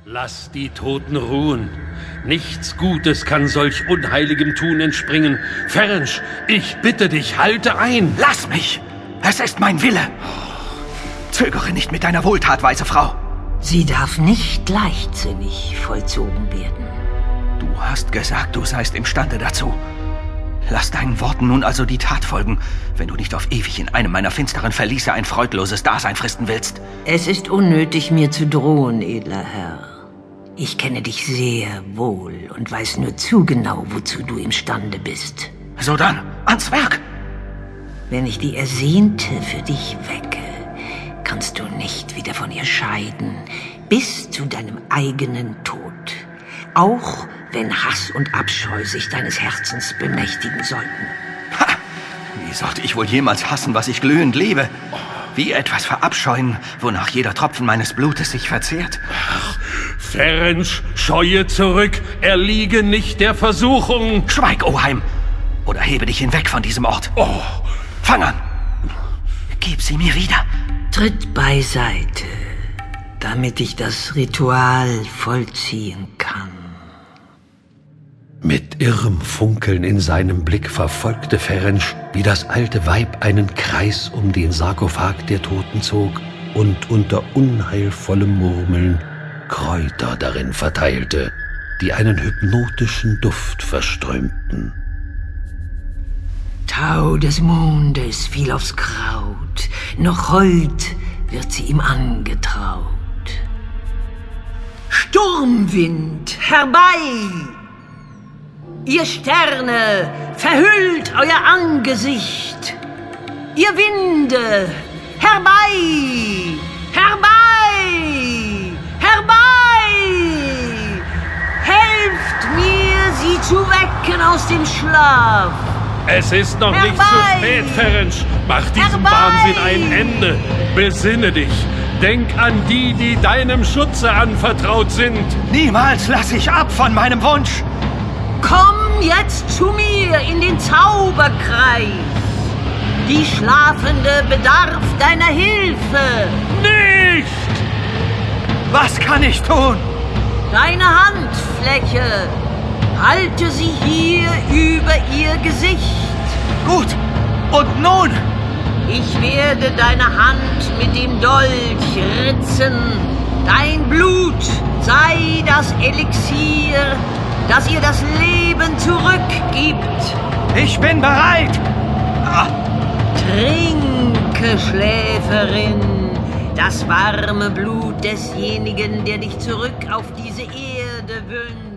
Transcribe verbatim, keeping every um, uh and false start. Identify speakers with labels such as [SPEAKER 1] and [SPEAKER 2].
[SPEAKER 1] Lass die Toten ruhen. Nichts Gutes kann solch unheiligem Tun entspringen. Ferenc, ich bitte dich, halte ein.
[SPEAKER 2] Lass mich! Es ist mein Wille. Zögere nicht mit deiner Wohltat, weise Frau.
[SPEAKER 3] Sie darf nicht leichtsinnig vollzogen werden.
[SPEAKER 2] Du hast gesagt, du seist imstande dazu. Lass deinen Worten nun also die Tat folgen, wenn du nicht auf ewig in einem meiner finsteren Verliese ein freudloses Dasein fristen willst.
[SPEAKER 3] Es ist unnötig, mir zu drohen, edler Herr. Ich kenne dich sehr wohl und weiß nur zu genau, wozu du imstande bist.
[SPEAKER 2] So dann, ans Werk!
[SPEAKER 3] Wenn ich die Ersehnte für dich wecke, kannst du nicht wieder von ihr scheiden, bis zu deinem eigenen Tod. Auch wenn Hass und Abscheu sich deines Herzens bemächtigen sollten.
[SPEAKER 2] Ha! Wie sollte ich wohl jemals hassen, was ich glühend liebe? Wie etwas verabscheuen, wonach jeder Tropfen meines Blutes sich verzehrt?
[SPEAKER 1] Ach, Ferenc, scheue zurück, erliege nicht der Versuchung.
[SPEAKER 2] Schweig, Oheim, oder hebe dich hinweg von diesem Ort.
[SPEAKER 1] Oh.
[SPEAKER 2] Fang an! Gib sie mir wieder.
[SPEAKER 3] Tritt beiseite, damit ich das Ritual vollziehen kann.
[SPEAKER 1] Mit irrem Funkeln in seinem Blick verfolgte Ferenc, wie das alte Weib einen Kreis um den Sarkophag der Toten zog und unter unheilvollem Murmeln Kräuter darin verteilte, die einen hypnotischen Duft verströmten.
[SPEAKER 3] Tau des Mondes fiel aufs Kraut, noch heut wird sie ihm angetraut. Sturmwind, herbei! Ihr Sterne, verhüllt euer Angesicht! Ihr Winde, herbei! Herbei! Herbei! Helft mir, sie zu wecken aus dem Schlaf!
[SPEAKER 1] Es ist noch
[SPEAKER 3] Herbei!
[SPEAKER 1] nicht zu spät, Ferenc. Mach diesem
[SPEAKER 3] Herbei!
[SPEAKER 1] Wahnsinn ein Ende. Besinne dich. Denk an die, die deinem Schutze anvertraut sind.
[SPEAKER 2] Niemals lasse ich ab von meinem Wunsch.
[SPEAKER 3] Komm jetzt zu mir in den Zauberkreis. Die Schlafende bedarf deiner Hilfe.
[SPEAKER 1] Nicht!
[SPEAKER 2] Was kann ich tun?
[SPEAKER 3] Deine Handfläche. Halte sie hier über ihr Gesicht.
[SPEAKER 2] Gut. Und nun?
[SPEAKER 3] Ich werde deine Hand mit dem Dolch ritzen. Dein Blut sei das Elixier, das ihr das Leben zurückgibt.
[SPEAKER 2] Ich bin bereit. Ah.
[SPEAKER 3] Trinke, Schläferin, das warme Blut desjenigen, der dich zurück auf diese Erde wünscht.